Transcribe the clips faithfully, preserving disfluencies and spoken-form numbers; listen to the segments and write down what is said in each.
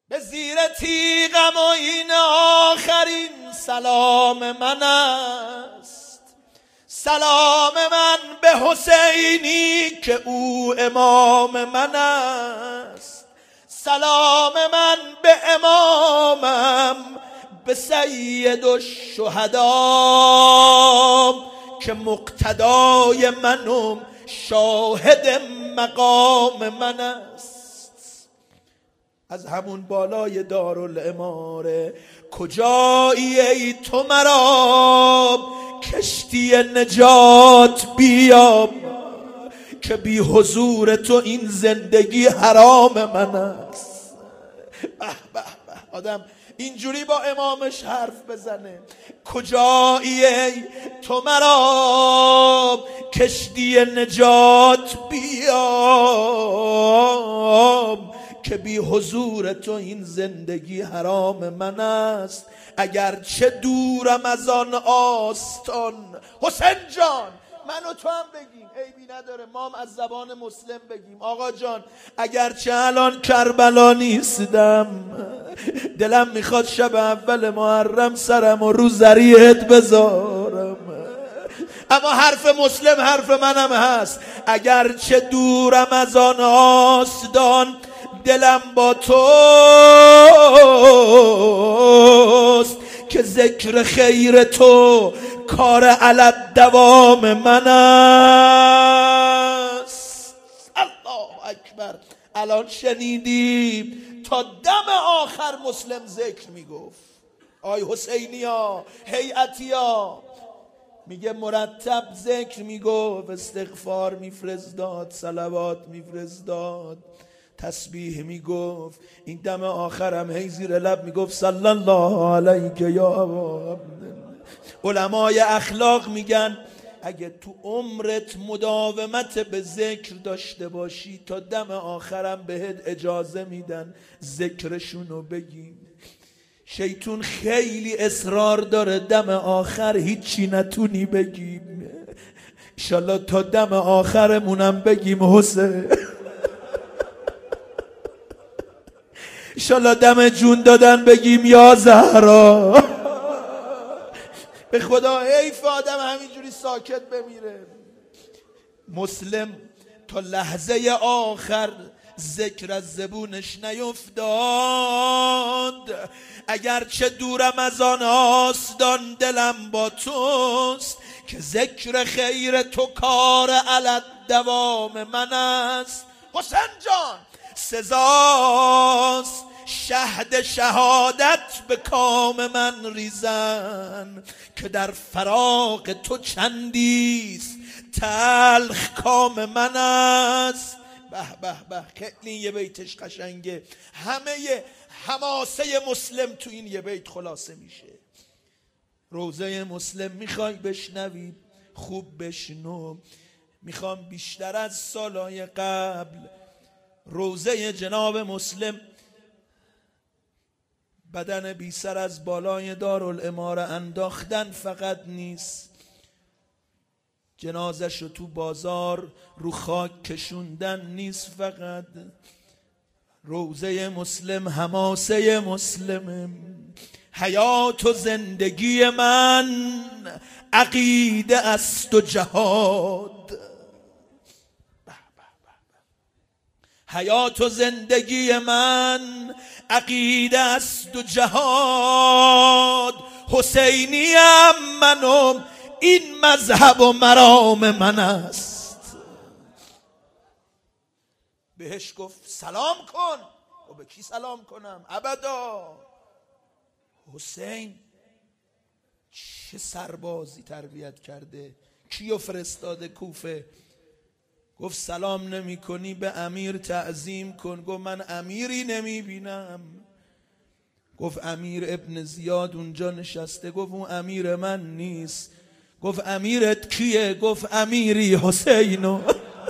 به زیر تیغم و این آخرین سلام من است. سلام من به حسینی که او امام من است. سلام من به امامم، به سید الشهدا که مقتدای منم، شاهد مقام من است. از همون بالای دارالاماره کجایی ای تو مرا کشتی نجات بیام، که بی حضور تو این زندگی حرام من است. به به به، آدم اینجوری با امامش حرف بزنه. کجایی ای تو مرا کشتی نجات بیام، که بی حضور تو این زندگی حرام من است. اگر چه دورم از آن آستان. حسین جان، من و تو هم بگیم، عیبی نداره، ما هم از زبان مسلم بگیم. آقا جان، اگر چه الان کربلا نیستم، دلم میخواد شب اول محرم سرم و رو ذریعت بذارم. اما حرف مسلم حرف منم هست. اگر چه دورم از آن آستان، دلم با توست، که ذکر خیر تو کار علت دوام من است. الله اکبر. الان شنیدیم تا دم آخر مسلم ذکر میگفت. آی حسینیا، هیئتیا، میگه مرتب ذکر میگفت، استغفار میفرستاد، صلوات میفرستاد، تسبیح میگفت. این دم آخرم هی زیر لب میگفت صلی الله علیک یا ابا. علمای اخلاق میگن اگه تو عمرت مداومت به ذکر داشته باشی، تا دم آخرم بهت اجازه میدن ذکرشونو بگی. شیطون خیلی اصرار داره دم آخر هیچی نتونی بگیم. انشالله تا دم آخرمونم بگیم حسین. انشالله دم جون دادن بگیم یا زهرا. به خدا حیف آدم همینجوری ساکت بمیره. مسلم تا لحظه آخر ذکر از زبونش نیفتاد. اگر چه دورم از آن آستان، دلم با توست، که ذکر خیر تو کار علت دوام من است. حسین جان، سزاست شهد شهادت به کام من ریزن، که در فراق تو چندیست تلخ کام من است. به به به، خیلی یه بیتش قشنگه. همه حماسه مسلم تو این یه بیت خلاصه میشه. روزه مسلم میخوای بشنوی؟ خوب بشنو. میخوام بیشتر از سالهای قبل روزه جناب مسلم بدن بی سر از بالای دارالاماره انداختن فقط نیست، جنازش رو تو بازار رو خاک کشوندن نیست فقط. روزه مسلم حماسه مسلم، حیات و زندگی من عقیده است و جهاد. حیات و زندگی من عقیده است و جهاد. حسینیم منم، این مذهب و مرام من است. بهش گفت سلام کن. و به کی سلام کنم؟ ابدا. حسین چه سربازی تربیت کرده، کیو فرستاده کوفه. گفت سلام نمی کنی به امیر تعظیم کن. گفت من امیری نمی بینم. گفت امیر ابن زیاد اونجا نشسته. گفت اون امیر من نیست. گفت امیرت کیه؟ گفت امیری حسینو.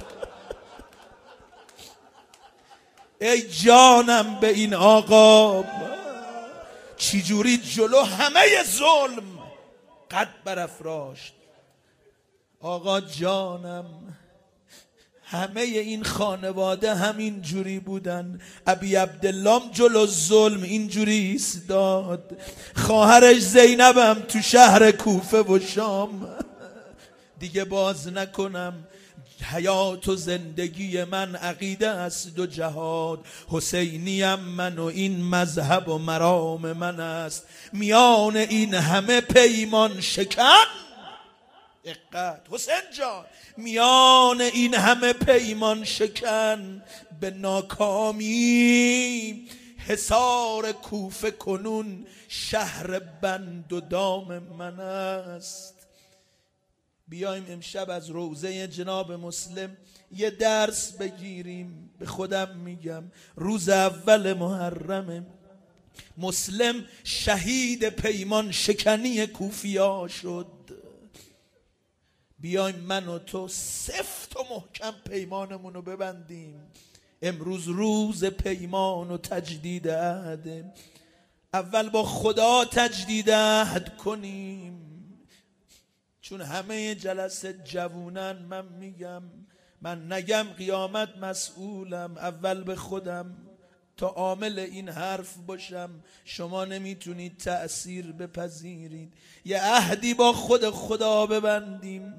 ای جانم به این آقا، چی جوری جلو همه ظلم قد برافراشت. آقا جانم، همه این خانواده همین جوری بودن. ابی عبدالله جلو ظلم اینجوری ایستاد، خواهرش زینبم تو شهر کوفه و شام. دیگه باز نکنم، حیات و زندگی من عقیده است و جهاد. حسینیم من و این مذهب و مرام من است. میان این همه پیمان شکن، دقت حسین جان، میان این همه پیمان شکن، به ناکامی حصار کوفه کنون شهر بند و دام من است. بیایم امشب از روضه جناب مسلم یه درس بگیریم. به خودم میگم روز اول محرم مسلم شهید پیمان شکنی کوفیا شد. بیایم من و تو سفت و محکم پیمانمون رو ببندیم. امروز روز پیمان و تجدید عهد. اول با خدا تجدید عهد کنیم، چون همه جلسه جوونن. من میگم، من نگم قیامت مسئولم، اول به خودم تا عامل این حرف باشم. شما نمیتونید تأثیر بپذیرید. یه عهدی با خود خدا ببندیم،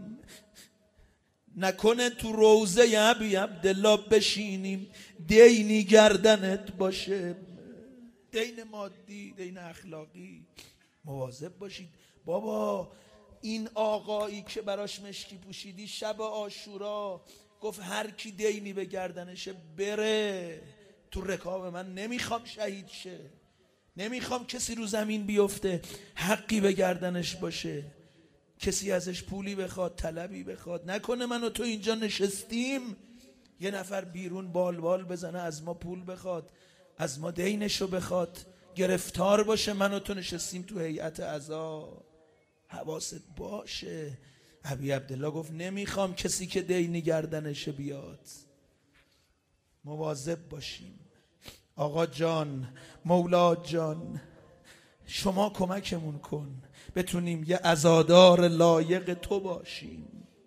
نکنه تو روضه ابی عبدالله بشینیم دینی گردنت باشه، دین مادی، دین اخلاقی. مواظب باشید. بابا این آقایی که براش مشکی پوشیدی شب عاشورا گفت هر کی دینی به گردنشه بره تو رکاب من. نمیخوام شهید شه، نمیخوام کسی رو زمین بیفته حقی به گردنش باشه، کسی ازش پولی بخواد، طلبی بخواد. نکنه من و تو اینجا نشستیم یه نفر بیرون بال بال بزنه از ما پول بخواد، از ما دینشو بخواد، گرفتار باشه. من و تو نشستیم تو هیئت عزا. حواست باشه. ابی عبدالله گفت نمیخوام کسی که دینی گردنشه بیاد. مواظب باشیم. آقا جان، مولا جان، شما کمکمون کن بتونیم یه عزادار لایق تو باشیم.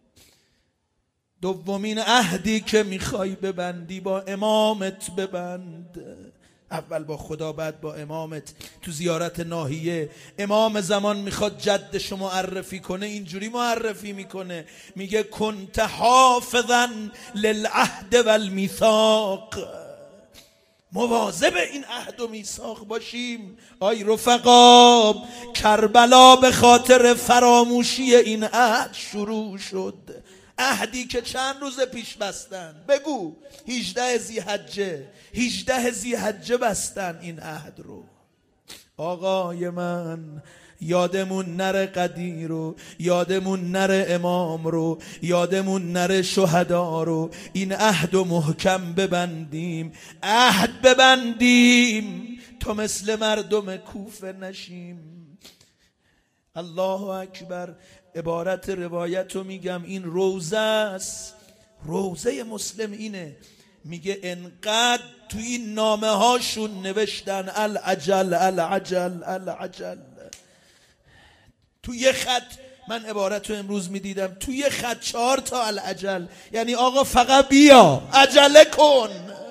دومین عهدی که میخوای ببندی با امامت ببند. اول با خدا، بعد با امامت. تو زیارت ناحیه امام زمان میخواد جدشو معرفی کنه، اینجوری معرفی میکنه، میگه کنت حافظا للعهد والمیثاق. مواظب این عهد و میثاق باشیم. آی رفقا، کربلا به خاطر فراموشی این عهد شروع شد. عهدی که چند روز پیش بستن، بگو هجده ذی‌حجه، هجده ذی‌حجه بستن این عهد رو. آقای من، یادمون نره قدیر رو، یادمون نره امام رو، یادمون نره شهدا رو. این عهد و محکم ببندیم، عهد ببندیم تا مثل مردم کوفه نشیم. الله اکبر. عبارت روایت رو میگم، این روزه است. روزه مسلم اینه، میگه انقدر تو این نامه هاشون نوشتن العجل العجل العجل. تو یه خط، من عبارت رو امروز میدیدم، تو یه خط چهار تا العجل، یعنی آقا فقط بیا عجله کن.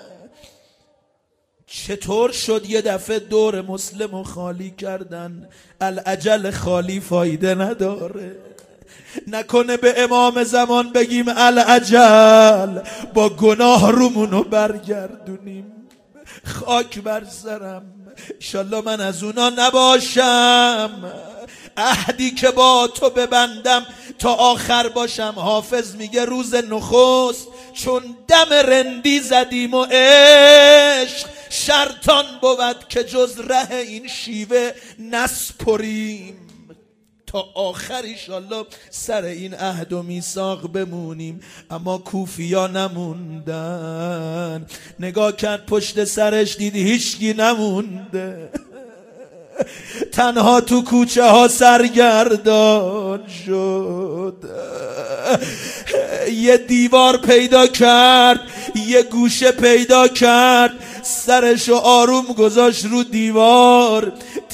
چطور شد یه دفعه دور مسلم رو خالی کردن؟ العجل خالی فایده نداره. نکنه به امام زمان بگیم العجل با گناه رومونو برگردونیم. خاک بر سرم، انشالله من از اونا نباشم. عهدی که با تو ببندم تا آخر باشم. حافظ میگه روز نخست چون دم رندی زدیم و عشق، شرطان بود که جز ره این شیوه نسپریم. تا آخر انشالله سر این عهد و میثاق بمونیم. اما کوفیا نموندن. نگاه کرد پشت سرش، دید هیچکی نمونده، تنها تو کوچه ها سرگردان شد. یه دیوار پیدا کرد، یه گوشه پیدا کرد، سرشو آروم گذاشت رو دیوار.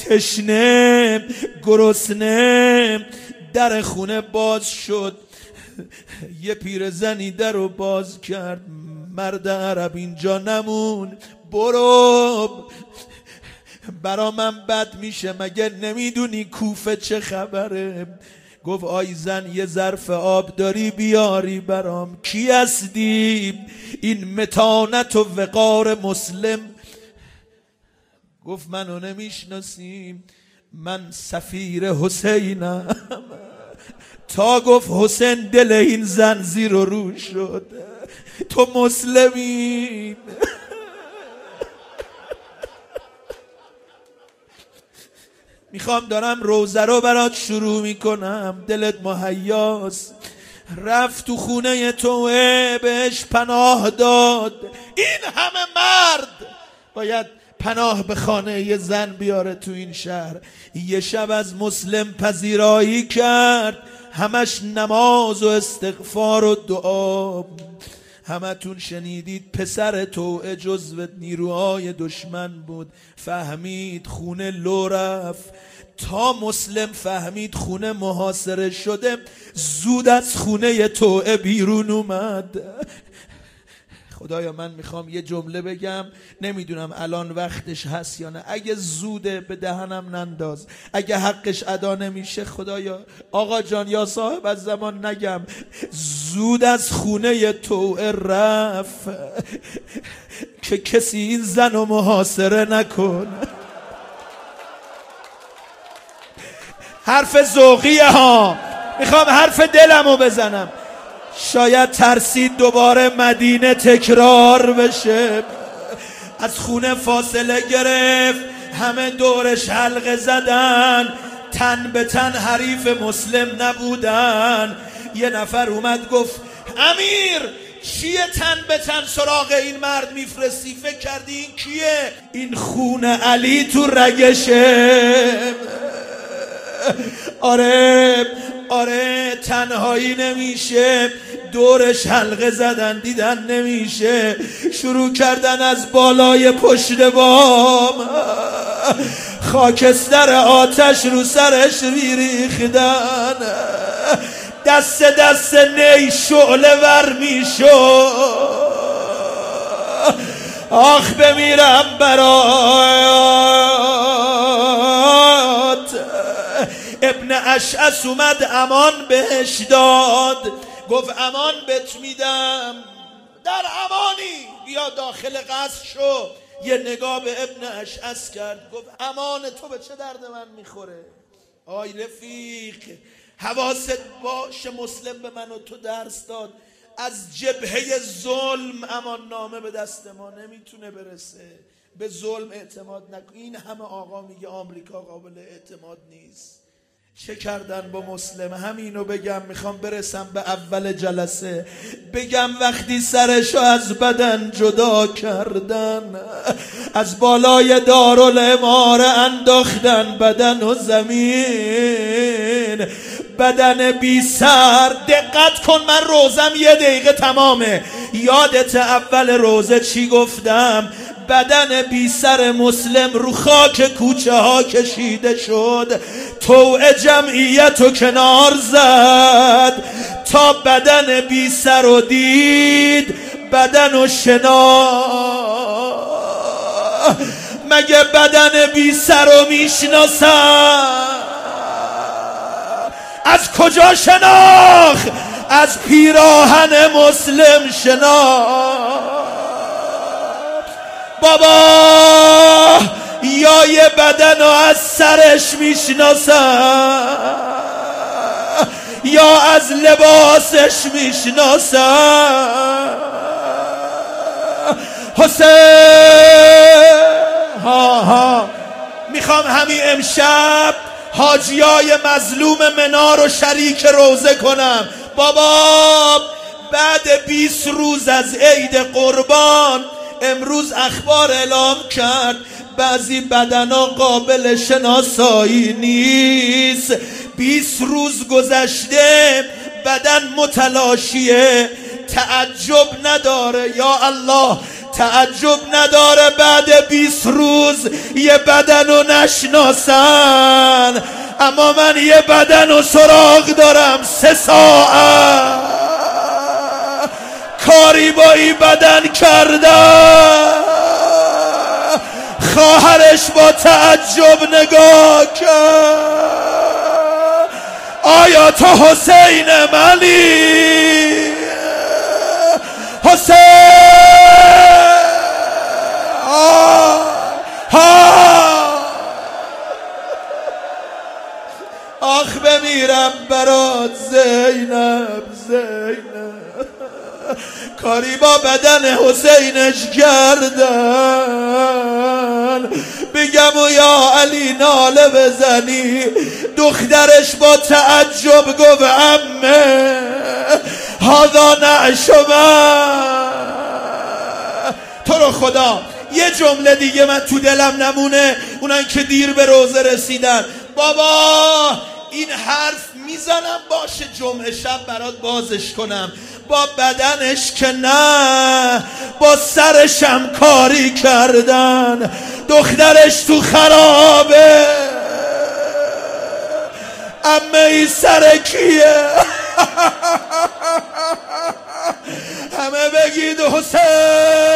تشنه، گرسنه، در خونه باز شد. یه پیرزنی در رو باز کرد، مرد عرب اینجا نمون، برو، برا من بد میشه، مگه نمیدونی کوفه چه خبره؟ گفت آی زن یه ظرف آب داری بیاری برام؟ کی هستی؟ این متانت و وقار مسلم. گفت منو نمیشناسیم، من سفیر حسینم. تا گفت حسین دل این زن زیر و رو شد. تو مسلمی؟ میخوام دارم روزه رو برات شروع میکنم، دلت مهیاست. رفت تو خونه توه، بهش پناه داد. این همه مرد باید پناه به خانه یه زن بیاره تو این شهر. یه شب از مسلم پذیرایی کرد، همش نماز و استغفار و دعا. همتون شنیدید پسر توعه جزو نیروهای دشمن بود، فهمید خونه لو رفت. تا مسلم فهمید خونه محاصره شده، زود از خونه توعه بیرون اومد. خدایا من میخوام یه جمله بگم، نمیدونم الان وقتش هست یا نه، اگه زوده به دهنم ننداز، اگه حقش ادا نمیشه خدایا آقا جان یا صاحب از زمان نگم، زود از خونه توعه رفت که کسی این زن رو محاصره نکن. حرف ذوقیه ها، میخوام حرف دلمو بزنم. شاید ترسید دوباره مدینه تکرار بشه. از خونه فاصله گرفت، همه دورش حلقه زدن، تن به تن حریف مسلم نبودن. یه نفر اومد گفت امیر چیه تن به تن سراغ این مرد میفرستی؟ فکر کردی این کیه؟ این خون علی تو رگشه. آره آره تنهایی نمیشه، دورش حلقه زدن دیدن نمیشه، شروع کردن از بالای پشت بام خاکستر آتش رو سرش ریختن. دست دست نی شعله ور میشو، آخ بمیرم برات. ابن اشعث اومد امان بهش داد، گفت امان بهت میدم، در امانی، بیا داخل قصر شو. یه نگاه به ابن اشعث کرد، گفت امان تو به چه درد من میخوره؟ آی رفیق حواست باشه، مسلم به من و تو درس داد، از جبهه ظلم امان نامه به دست ما نمیتونه برسه. به ظلم اعتماد نکن. این همه آقا میگه آمریکا قابل اعتماد نیست. چه کردن با مسلم؟ همینو بگم، میخوام برسم به اول جلسه، بگم وقتی سرشو از بدن جدا کردن، از بالای دارالعماره انداختن بدن و زمین، بدن بی سر. دقت کن، من روزم یه دقیقه تمامه. یادت اول روزه چی گفتم؟ بدن بی سر مسلم رو خاک کوچه ها کشیده شد، توعه جمعیت رو کنار زد تا بدن بی سر رو دید، بدن رو شنا. مگه بدن بی سر رو میشناسن؟ از کجا شناخت؟ از پیراهن مسلم شناخت. بابا یا یه بدن رو از سرش میشناسن یا از لباسش میشناسن. حسین ها ها میخوام همین امشب حاجیای مظلوم منا رو شریک روزه کنم. بابا بعد بیست روز از عید قربان، امروز اخبار اعلام کرد بعضی بدنا قابل شناسایی نیست. بیست روز گذشته، بدن متلاشیه. تعجب نداره، یا الله تعجب نداره بعد بیست روز یه بدن رو نشناسن. اما من یه بدن و سراغ دارم سه ساعت کاری با این بدن کردم. خواهرش با تعجب نگاه کرد. آیا تو حسین منی؟ حسین آه آه آخ بمیرم برات زینب زینب. کاری با بدن حسینش کردن. بگم و یا علی ناله بزنی. دخترش با تعجب گفت عمه هذا نعش من. تو رو خدا یه جمله دیگه من تو دلم نمونه، اونان که دیر به روزه رسیدن. بابا این حرف میزنم باشه جمعه شب برات بازش کنم. با بدنش که نه، با سرشم کاری کردن. دخترش تو خرابه. امه ای سر کیه؟ همه بگید حسین.